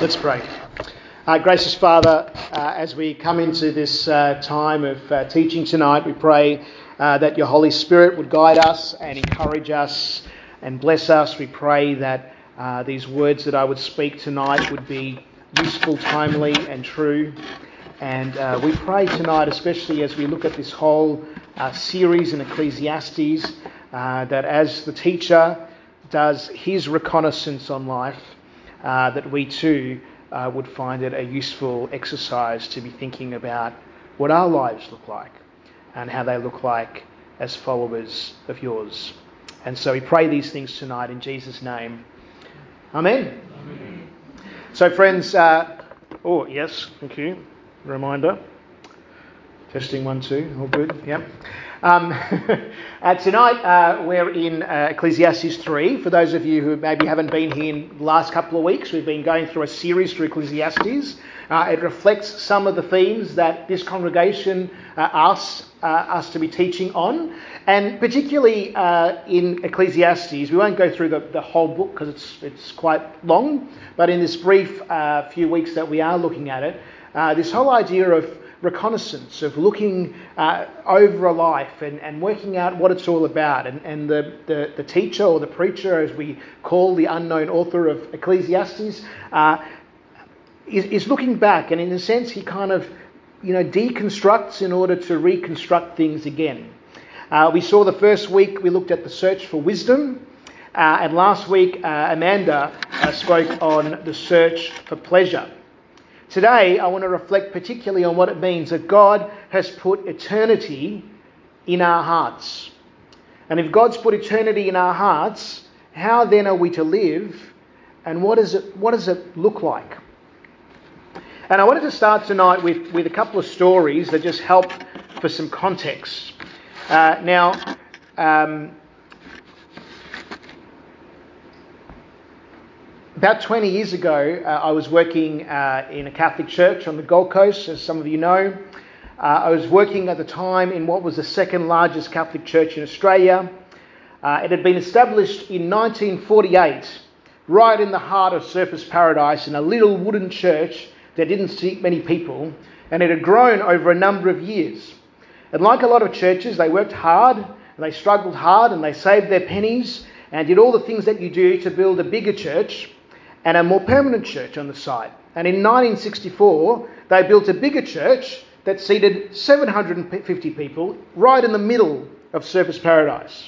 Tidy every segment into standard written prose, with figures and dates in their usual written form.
Let's pray. Gracious Father, as we come into this time of teaching tonight, we pray that your Holy Spirit would guide us and encourage us and bless us. We pray that these words that I would speak tonight would be useful, timely and true. And we pray tonight, especially as we look at this whole series in Ecclesiastes, that as the teacher does his reconnaissance on life, that we too would find it a useful exercise to be thinking about what our lives look like and how they look like as followers of yours. And so we pray these things tonight in Jesus' name. Amen. Amen. So friends, yes, thank you. Reminder. Testing 1, 2, all good, yep. Tonight we're in Ecclesiastes 3. For those of you who maybe haven't been here in the last couple of weeks, we've been going through a series through Ecclesiastes. It reflects some of the themes that this congregation asks us to be teaching on. And particularly in Ecclesiastes, we won't go through the whole book because it's quite long, but in this brief few weeks that we are looking at it, this whole idea of reconnaissance, of looking over a life and working out what it's all about. And the teacher or the preacher, as we call the unknown author of Ecclesiastes, is looking back, and in a sense he kind of deconstructs in order to reconstruct things again. We saw the first week we looked at the search for wisdom, and last week Amanda spoke on the search for pleasure. Today, I want to reflect particularly on what it means that God has put eternity in our hearts. And if God's put eternity in our hearts, how then are we to live, and what does it look like? And I wanted to start tonight with a couple of stories that just help for some context. About 20 years ago, I was working in a Catholic church on the Gold Coast, as some of you know. I was working at the time in what was the second largest Catholic church in Australia. It had been established in 1948, right in the heart of Surfers Paradise, in a little wooden church that didn't seat many people, and it had grown over a number of years. And like a lot of churches, they worked hard, and they struggled hard, and they saved their pennies, and did all the things that you do to build a bigger church and a more permanent church on the site. And in 1964, they built a bigger church that seated 750 people right in the middle of Surfers Paradise.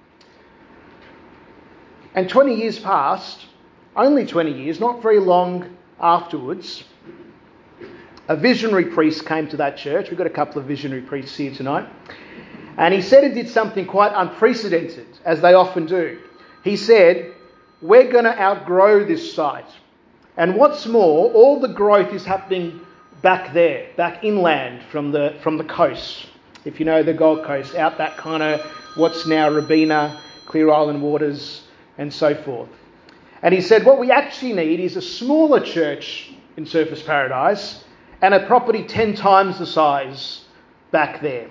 And 20 years passed, only 20 years, not very long afterwards, a visionary priest came to that church. We've got a couple of visionary priests here tonight. And he said and did something quite unprecedented, as they often do. He said, "We're going to outgrow this site. And what's more, all the growth is happening back there, back inland from the coast. If you know the Gold Coast, out that kind of what's now Robina, Clear Island waters, and so forth." And he said, "What we actually need is a smaller church in Surfers Paradise and a property 10 times the size back there."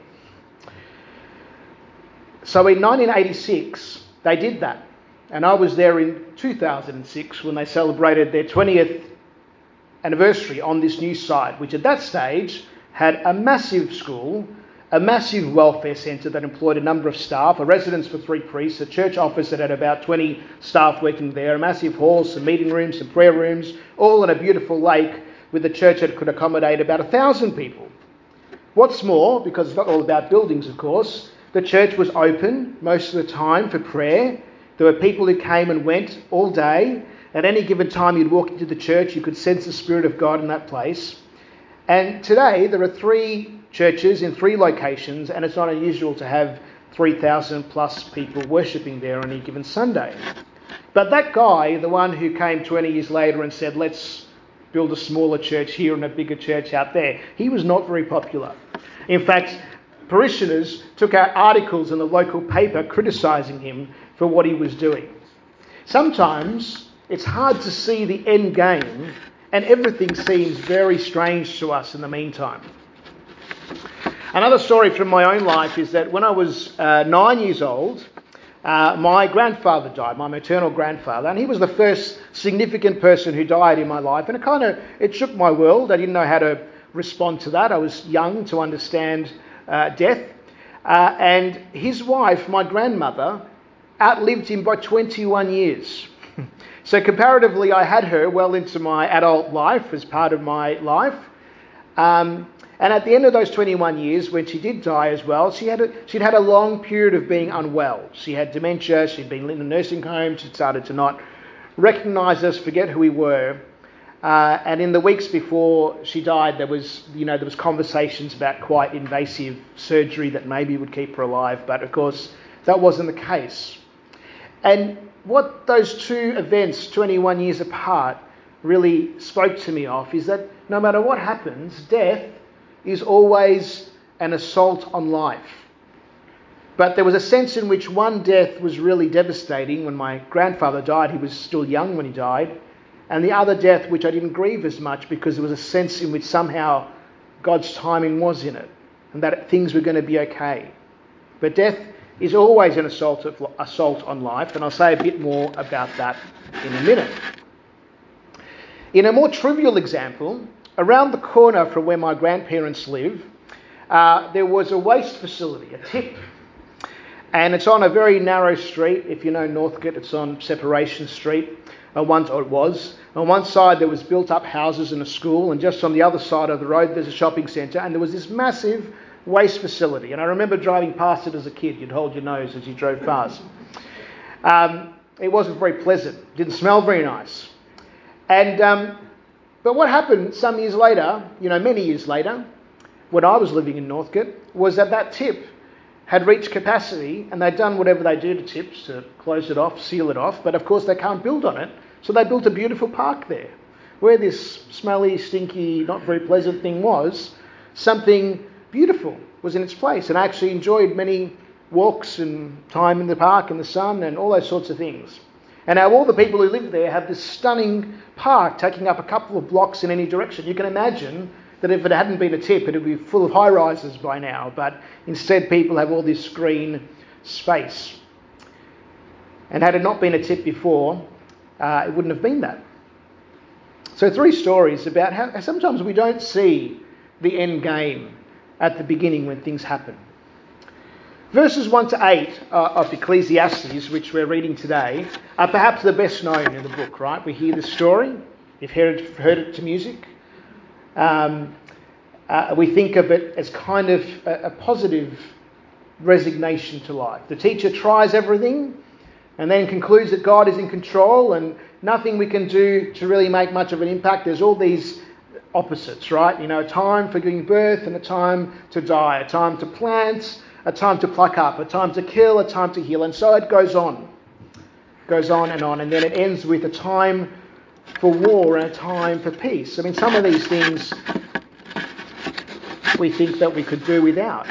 So in 1986, they did that. And I was there in 2006 when they celebrated their 20th anniversary on this new site, which at that stage had a massive school, a massive welfare centre that employed a number of staff, a residence for 3 priests, a church office that had about 20 staff working there, a massive hall, some meeting rooms, some prayer rooms, all in a beautiful lake with a church that could accommodate about 1,000 people. What's more, because it's not all about buildings, of course, the church was open most of the time for prayer. There were people who came and went all day. At any given time you'd walk into the church, you could sense the Spirit of God in that place. And today there are 3 churches in 3 locations, and it's not unusual to have 3,000 plus people worshipping there on any given Sunday. But that guy, the one who came 20 years later and said, "Let's build a smaller church here and a bigger church out there," he was not very popular. In fact, parishioners took out articles in the local paper criticising him for what he was doing. Sometimes it's hard to see the end game, and everything seems very strange to us in the meantime. Another story from my own life is that when I was 9 years old, my grandfather died, my maternal grandfather, and he was the first significant person who died in my life, and it shook my world. I didn't know how to respond to that. I was young to understand death. And his wife, my grandmother, outlived him by 21 years. So comparatively, I had her well into my adult life as part of my life. And at the end of those 21 years, when she did die as well, she'd had a long period of being unwell. She had dementia, she'd been in a nursing home, she'd started to not recognise us, forget who we were. And in the weeks before she died, there was conversations about quite invasive surgery that maybe would keep her alive. But of course, that wasn't the case. And what those two events, 21 years apart, really spoke to me of is that no matter what happens, death is always an assault on life. But there was a sense in which one death was really devastating. When my grandfather died, he was still young when he died. And the other death, which I didn't grieve as much because there was a sense in which somehow God's timing was in it and that things were going to be okay. But death is always an assault on life, and I'll say a bit more about that in a minute. In a more trivial example, around the corner from where my grandparents live, there was a waste facility, a tip. And it's on a very narrow street. If you know Northcote, it's on Separation Street. It was. On one side there was built up houses and a school, and just on the other side of the road there's a shopping centre, and there was this massive waste facility. And I remember driving past it as a kid. You'd hold your nose as you drove past. It wasn't very pleasant. It didn't smell very nice. And but what happened some years later, many years later, when I was living in Northcote, was that tip had reached capacity, and they'd done whatever they do to tips to close it off, seal it off, but of course they can't build on it. So they built a beautiful park there. Where this smelly, stinky, not very pleasant thing was, something beautiful was in its place. And I actually enjoyed many walks and time in the park in the sun and all those sorts of things. And now all the people who live there have this stunning park taking up a couple of blocks in any direction. You can imagine that if it hadn't been a tip, it would be full of high-rises by now. But instead, people have all this green space. And had it not been a tip before, it wouldn't have been that. So 3 stories about how sometimes we don't see the end game at the beginning when things happen. Verses 1 to 8 of Ecclesiastes, which we're reading today, are perhaps the best known in the book, right? We hear the story. You've heard it to music. We think of it as kind of a positive resignation to life. The teacher tries everything and then concludes that God is in control and nothing we can do to really make much of an impact. There's all these opposites, right? A time for giving birth and a time to die, a time to plant, a time to pluck up, a time to kill, a time to heal. And so it goes on and on. And then it ends with a time for war and a time for peace. I mean, some of these things we think that we could do without.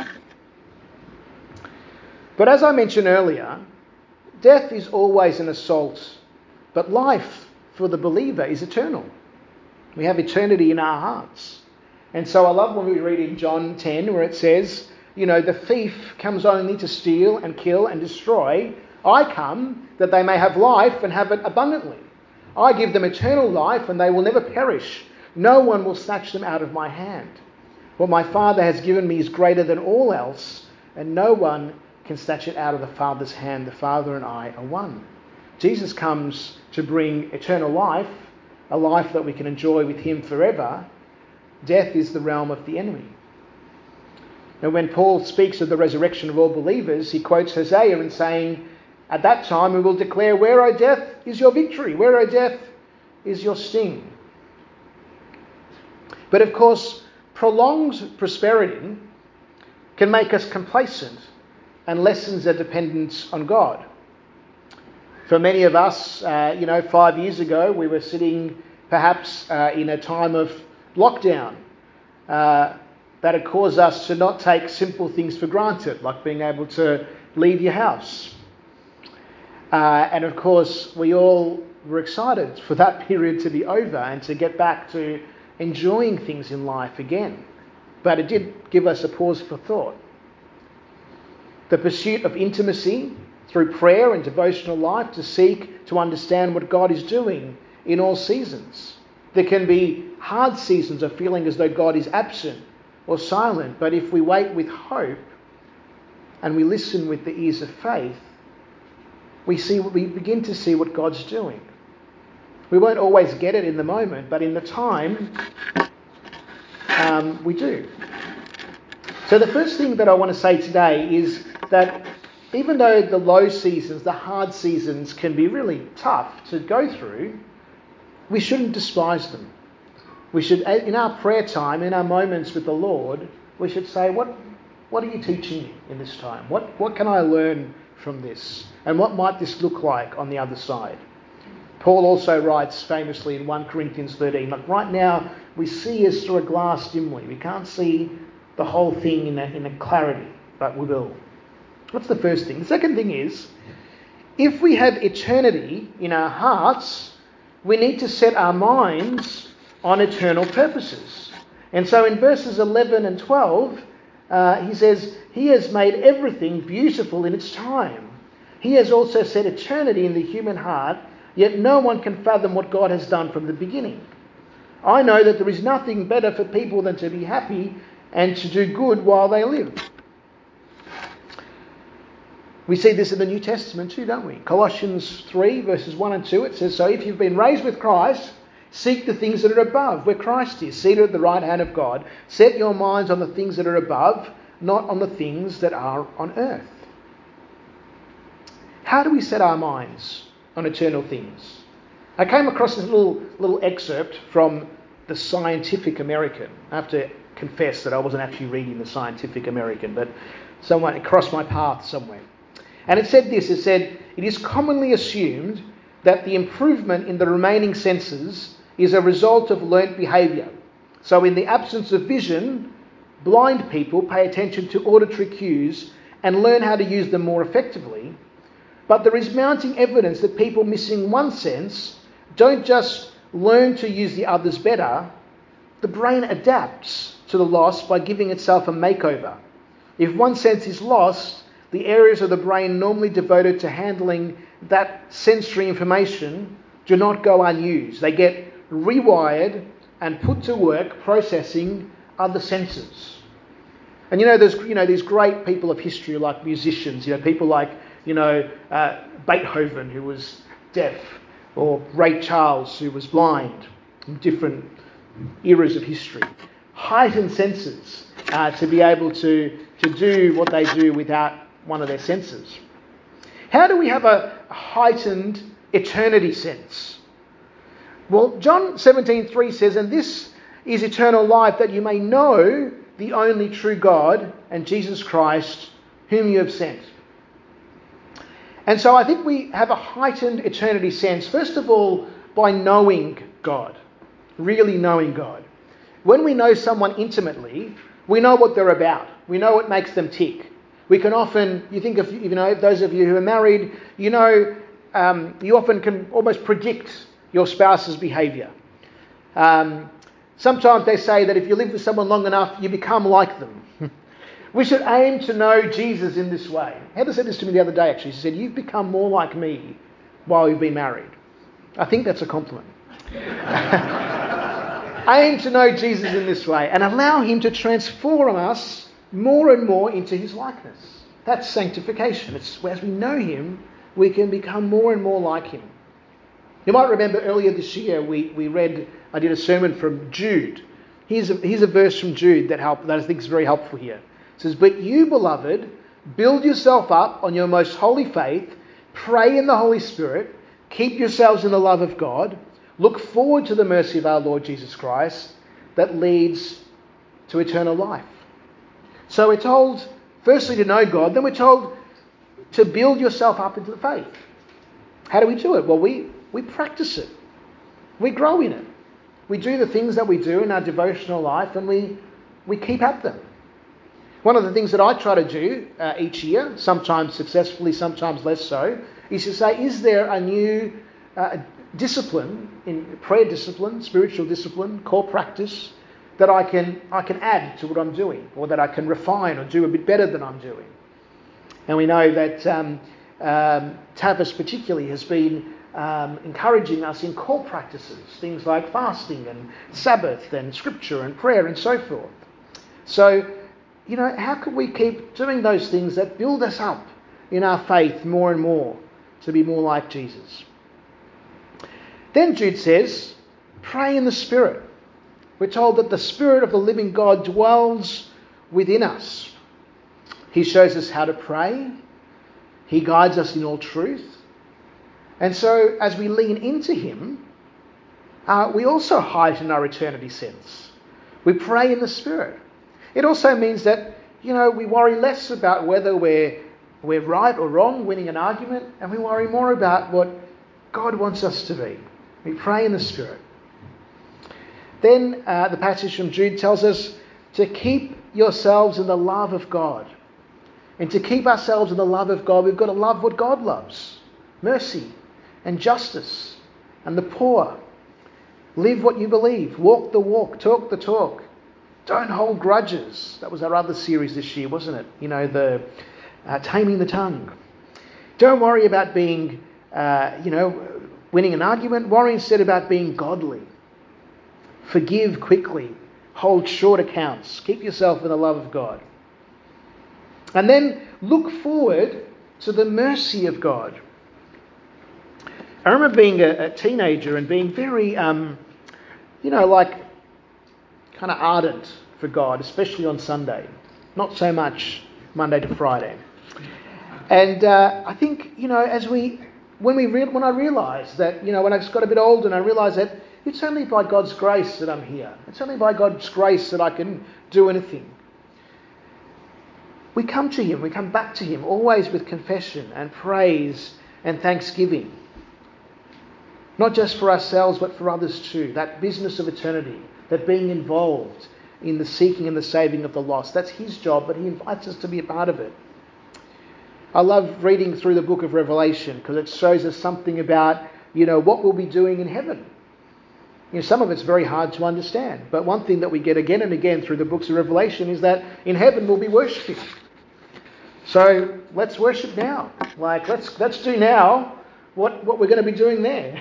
But as I mentioned earlier, death is always an assault, but life for the believer is eternal. We have eternity in our hearts. And so I love when we read in John 10 where it says, the thief comes only to steal and kill and destroy. I come that they may have life and have it abundantly. I give them eternal life and they will never perish. No one will snatch them out of my hand. What my Father has given me is greater than all else, and no one can snatch it out of the Father's hand. The Father and I are one. Jesus comes to bring eternal life, a life that we can enjoy with him forever. Death is the realm of the enemy. Now, when Paul speaks of the resurrection of all believers, he quotes Hosea in saying, at that time we will declare, where, O death, is your victory? Where, O death, is your sting? But of course, prolonged prosperity can make us complacent and lessens our dependence on God. For many of us, 5 years ago, we were sitting perhaps in a time of lockdown that had caused us to not take simple things for granted, like being able to leave your house. And of course, we all were excited for that period to be over and to get back to enjoying things in life again. But it did give us a pause for thought. The pursuit of intimacy through prayer and devotional life to seek to understand what God is doing in all seasons. There can be hard seasons of feeling as though God is absent or silent, but if we wait with hope and we listen with the ears of faith, we begin to see what God's doing. We won't always get it in the moment, but in the time, we do. So the first thing that I want to say today is that even though the low seasons, the hard seasons can be really tough to go through, we shouldn't despise them. We should, in our prayer time, in our moments with the Lord, we should say, what are you teaching me in this time? What can I learn from this? And what might this look like on the other side? Paul also writes famously in 1 Corinthians 13, like right now we see as through a glass dimly. We can't see the whole thing in a clarity, but we will. That's the first thing. The second thing is, if we have eternity in our hearts, we need to set our minds on eternal purposes. And so in verses 11 and 12, he says, He has made everything beautiful in its time. He has also set eternity in the human heart, yet no one can fathom what God has done from the beginning. I know that there is nothing better for people than to be happy and to do good while they live. We see this in the New Testament too, don't we? Colossians 3 verses 1 and 2, it says, So if you've been raised with Christ, seek the things that are above, where Christ is, seated at the right hand of God. Set your minds on the things that are above, not on the things that are on earth. How do we set our minds on eternal things? I came across this little excerpt from the Scientific American. I have to confess that I wasn't actually reading the Scientific American, but it crossed my path somewhere. And it said this, it is commonly assumed that the improvement in the remaining senses is a result of learnt behaviour. So in the absence of vision, blind people pay attention to auditory cues and learn how to use them more effectively. But there is mounting evidence that people missing one sense don't just learn to use the others better. The brain adapts to the loss by giving itself a makeover. If one sense is lost, the areas of the brain normally devoted to handling that sensory information do not go unused. They get rewired and put to work processing other senses. And there's these great people of history like musicians, people like Beethoven, who was deaf, or Ray Charles, who was blind, in different eras of history. Heightened senses to be able to do what they do without one of their senses. How do we have a heightened eternity sense? Well, John 17:3 says, And this is eternal life, that you may know the only true God and Jesus Christ, whom you have sent. And so I think we have a heightened eternity sense, first of all, by knowing God, really knowing God. When we know someone intimately, we know what they're about. We know what makes them tick. We can often, you think of, those of you who are married, you often can almost predict your spouse's behaviour. Sometimes they say that if you live with someone long enough, you become like them. We should aim to know Jesus in this way. Heather said this to me the other day, actually. She said, You've become more like me while you've been married. I think that's a compliment. Aim to know Jesus in this way and allow him to transform us more and more into his likeness. That's sanctification. It's as we know him, we can become more and more like him. You might remember earlier this year I did a sermon from Jude. Here's a verse from Jude that I think is very helpful here. It says, But you, beloved, build yourself up on your most holy faith, pray in the Holy Spirit, keep yourselves in the love of God, look forward to the mercy of our Lord Jesus Christ that leads to eternal life. So we're told, firstly, to know God, then we're told to build yourself up into the faith. How do we do it? Well, we practice it. We grow in it. We do the things that we do in our devotional life, and we keep at them. One of the things that I try to do each year, sometimes successfully, sometimes less so, is to say, is there a new discipline, in prayer discipline, spiritual discipline, core practice, that I can add to what I'm doing, or that I can refine or do a bit better than I'm doing? And we know that Tavis particularly has been encouraging us in core practices, things like fasting and Sabbath and scripture and prayer and so forth. So, how can we keep doing those things that build us up in our faith more and more to be more like Jesus? Then Jude says, pray in the Spirit. We're told that the Spirit of the living God dwells within us. He shows us how to pray. He guides us in all truth. And so as we lean into him, we also heighten our eternity sense. We pray in the Spirit. It also means that, we worry less about whether we're right or wrong, winning an argument, and we worry more about what God wants us to be. We pray in the Spirit. Then the passage from Jude tells us to keep yourselves in the love of God. And to keep ourselves in the love of God, we've got to love what God loves. Mercy and justice and the poor. Live what you believe. Walk the walk. Talk the talk. Don't hold grudges. That was our other series this year, wasn't it? The taming the tongue. Don't worry about being, winning an argument. Worry instead about being godly. Forgive quickly. Hold short accounts. Keep yourself in the love of God. And then look forward to the mercy of God. I remember being a teenager and being very, kind of ardent for God, especially on Sunday. Not so much Monday to Friday. And I think, when I realised that, when I got a bit older and I realised that it's only by God's grace that I'm here. It's only by God's grace that I can do anything. We come to him, we come back to him, always with confession and praise and thanksgiving. Not just for ourselves, but for others too. That business of eternity, that being involved in the seeking and the saving of the lost. That's his job, but he invites us to be a part of it. I love reading through the book of Revelation because it shows us something about, what we'll be doing in heaven. Some of it's very hard to understand. But one thing that we get again and again through the books of Revelation is that in heaven we'll be worshipping. So let's worship now. Let's do now what we're going to be doing there.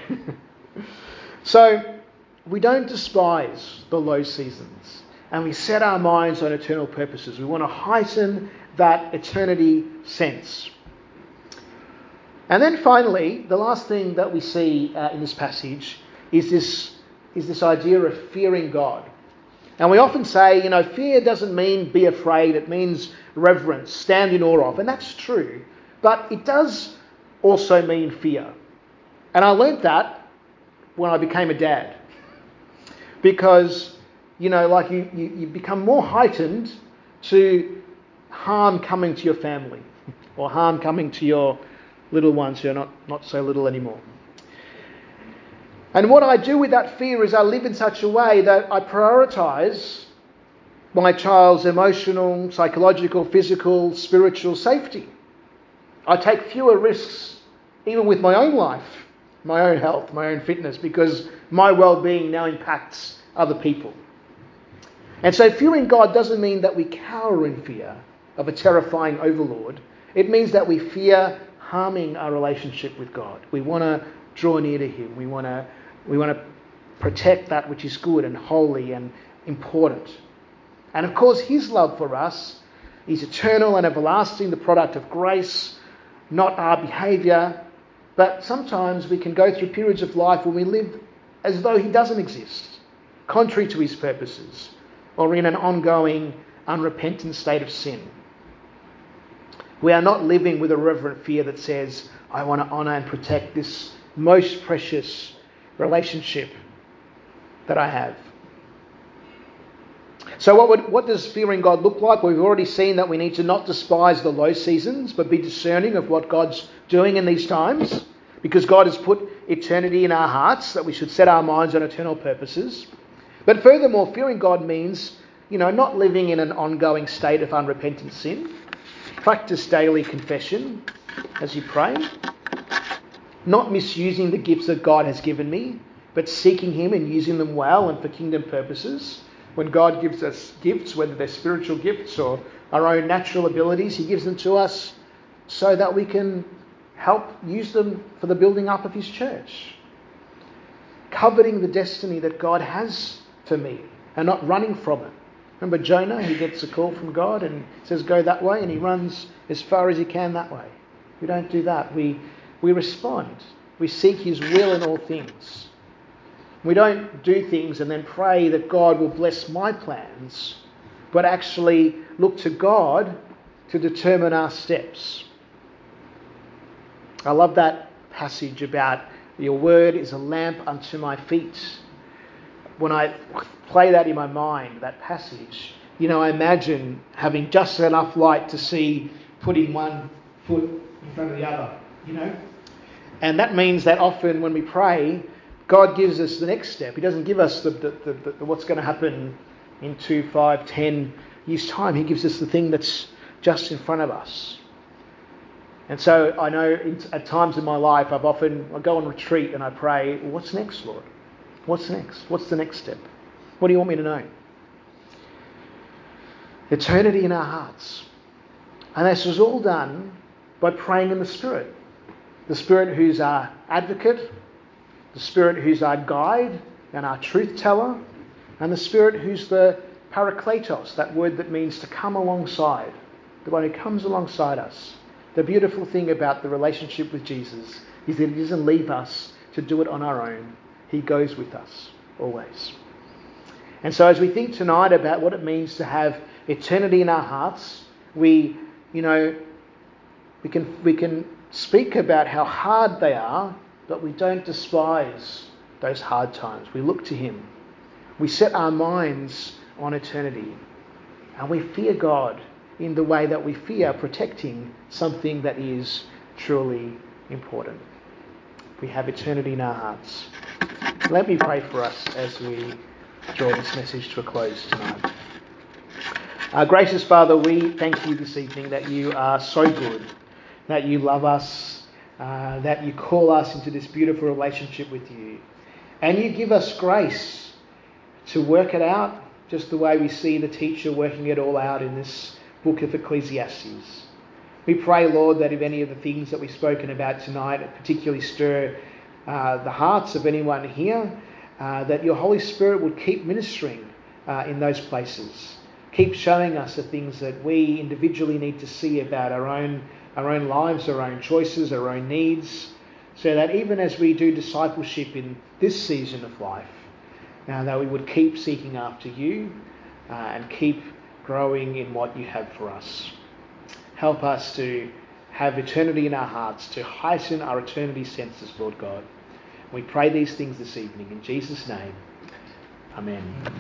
So we don't despise the low seasons. And we set our minds on eternal purposes. We want to heighten that eternity sense. And then finally, the last thing that we see in this passage is this idea of fearing God. And we often say, fear doesn't mean be afraid. It means reverence, stand in awe of. And that's true. But it does also mean fear. And I learnt that when I became a dad. Because, you become more heightened to harm coming to your family. Or harm coming to your little ones who are not so little anymore. And what I do with that fear is I live in such a way that I prioritise my child's emotional, psychological, physical, spiritual safety. I take fewer risks, even with my own life, my own health, my own fitness, because my well-being now impacts other people. And so fearing God doesn't mean that we cower in fear of a terrifying overlord. It means that we fear harming our relationship with God. We want to draw near to him. We want to protect that which is good and holy and important. And of course, his love for us is eternal and everlasting, the product of grace, not our behaviour. But sometimes we can go through periods of life when we live as though he doesn't exist, contrary to his purposes, or in an ongoing, unrepentant state of sin. We are not living with a reverent fear that says, I want to honour and protect this most precious relationship that I have. So what does fearing God look like? We've already seen that we need to not despise the low seasons, but be discerning of what God's doing in these times, because God has put eternity in our hearts, that we should set our minds on eternal purposes. But furthermore, fearing God means, not living in an ongoing state of unrepentant sin. Practice daily confession as you pray. Not misusing the gifts that God has given me, but seeking him and using them well and for kingdom purposes. When God gives us gifts, whether they're spiritual gifts or our own natural abilities, he gives them to us so that we can help use them for the building up of his church. Coveting the destiny that God has for me and not running from it. Remember Jonah, he gets a call from God and says, go that way, and he runs as far as he can that way. We don't do that. We respond. We seek his will in all things. We don't do things and then pray that God will bless my plans, but actually look to God to determine our steps. I love that passage about your word is a lamp unto my feet. When I play that in my mind, that passage, I imagine having just enough light to see putting one foot in front of the other, And that means that often when we pray, God gives us the next step. He doesn't give us the what's going to happen in 2, 5, 10 years' time. He gives us the thing that's just in front of us. And so I know at times in my life I go on retreat and I pray, well, what's next, Lord? What's next? What's the next step? What do you want me to know? Eternity in our hearts. And this was all done by praying in the Spirit. The Spirit who's our advocate, the Spirit who's our guide and our truth teller, and the Spirit who's the parakletos, that word that means to come alongside, the one who comes alongside us. The beautiful thing about the relationship with Jesus is that he doesn't leave us to do it on our own. He goes with us always. And so as we think tonight about what it means to have eternity in our hearts, we can speak about how hard they are, but we don't despise those hard times. We look to him. We set our minds on eternity. And we fear God in the way that we fear protecting something that is truly important. We have eternity in our hearts. Let me pray for us as we draw this message to a close tonight. Gracious Father, we thank you this evening that you are so good, that you love us, that you call us into this beautiful relationship with you. And you give us grace to work it out just the way we see the teacher working it all out in this book of Ecclesiastes. We pray, Lord, that if any of the things that we've spoken about tonight particularly stir the hearts of anyone here, that your Holy Spirit would keep ministering in those places. Keep showing us the things that we individually need to see about our own lives, our own choices, our own needs, so that even as we do discipleship in this season of life, that we would keep seeking after you and keep growing in what you have for us. Help us to have eternity in our hearts, to heighten our eternity senses, Lord God. We pray these things this evening in Jesus' name. Amen.